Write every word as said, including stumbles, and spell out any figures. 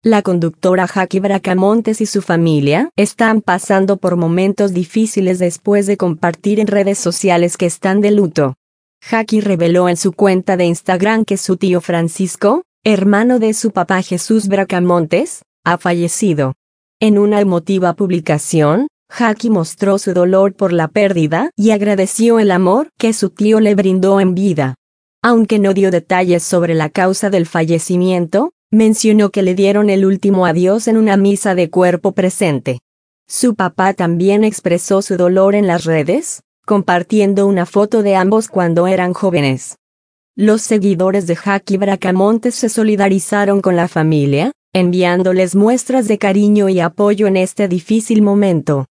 La conductora Jackie Bracamontes y su familia están pasando por momentos difíciles después de compartir en redes sociales que están de luto. Jackie reveló en su cuenta de Instagram que su tío Francisco, hermano de su papá Jesús Bracamontes, ha fallecido. En una emotiva publicación, Jackie mostró su dolor por la pérdida y agradeció el amor que su tío le brindó en vida. Aunque no dio detalles sobre la causa del fallecimiento, mencionó que le dieron el último adiós en una misa de cuerpo presente. Su papá también expresó su dolor en las redes, compartiendo una foto de ambos cuando eran jóvenes. Los seguidores de Jackie Bracamontes se solidarizaron con la familia, enviándoles muestras de cariño y apoyo en este difícil momento.